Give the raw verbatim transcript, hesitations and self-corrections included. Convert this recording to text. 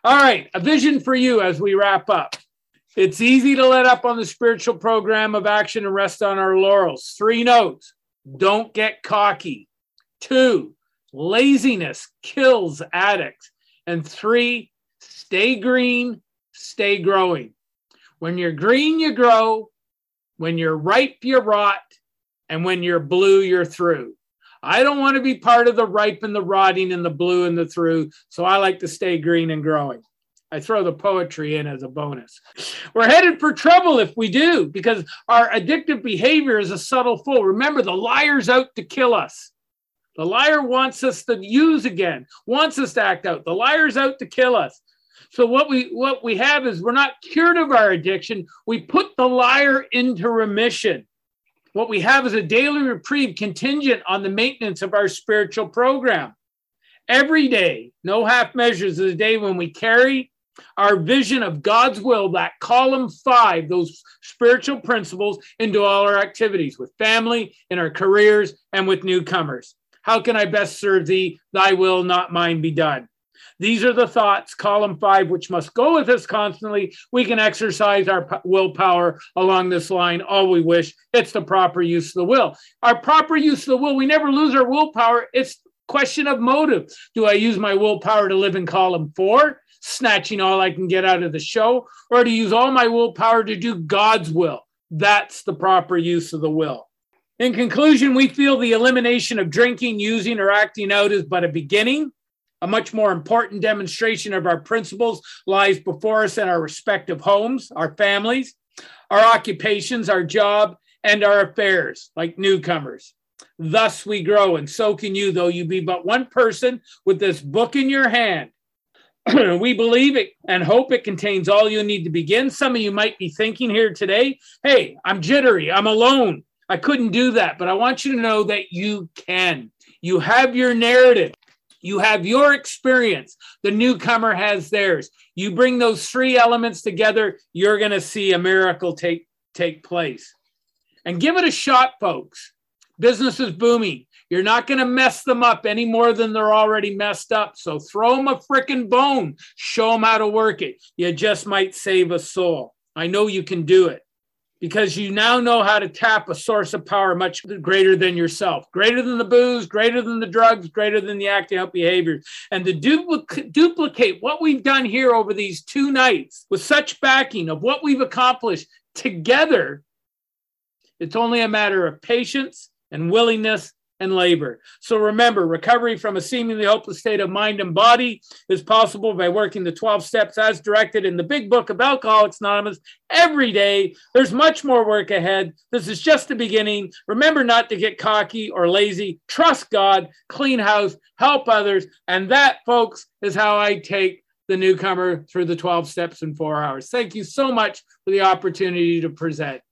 All right, a vision for you as we wrap up. It's easy to let up on the spiritual program of action and rest on our laurels. Three notes. Don't get cocky. Two, laziness kills addicts. And three, stay green, stay growing. When you're green, you grow. When you're ripe, you rot. And when you're blue, you're through. I don't want to be part of the ripe and the rotting and the blue and the through, so I like to stay green and growing. I throw the poetry in as a bonus. We're headed for trouble if we do, because our addictive behavior is a subtle foe. Remember, the liar's out to kill us. The liar wants us to use again, wants us to act out. The liar's out to kill us. So what we what we have is we're not cured of our addiction. We put the liar into remission. What we have is a daily reprieve contingent on the maintenance of our spiritual program. Every day, no half measures, is a day when we carry our vision of God's will, that column five, those spiritual principles, into all our activities with family, in our careers, and with newcomers. How can I best serve thee? Thy will, not mine, be done. These are the thoughts, column five, which must go with us constantly. We can exercise our willpower along this line all we wish. It's the proper use of the will. Our proper use of the will, we never lose our willpower. It's a question of motive. Do I use my willpower to live in column four, snatching all I can get out of the show, or to use all my willpower to do God's will? That's the proper use of the will. In conclusion, we feel the elimination of drinking, using, or acting out is but a beginning. A much more important demonstration of our principles lies before us in our respective homes, our families, our occupations, our job, and our affairs, like newcomers. Thus we grow, and so can you, though you be but one person with this book in your hand. We believe it and hope it contains all you need to begin. Some of you might be thinking here today, hey, I'm jittery, I'm alone. I couldn't do that, but I want you to know that you can. You have your narrative. You have your experience. The newcomer has theirs. You bring those three elements together, you're going to see a miracle take, take place. And give it a shot, folks. Business is booming. You're not going to mess them up any more than they're already messed up. So throw them a frickin' bone. Show them how to work it. You just might save a soul. I know you can do it, because you now know how to tap a source of power much greater than yourself, greater than the booze, greater than the drugs, greater than the acting out behaviors. And to duplic- duplicate what we've done here over these two nights with such backing of what we've accomplished together, it's only a matter of patience and willingness and labor. So remember, recovery from a seemingly hopeless state of mind and body is possible by working the twelve steps as directed in the big book of Alcoholics Anonymous every day. There's much more work ahead. This is just the beginning. Remember not to get cocky or lazy. Trust God, clean house, help others. And that, folks, is how I take the newcomer through the twelve steps in four hours. Thank you so much for the opportunity to present.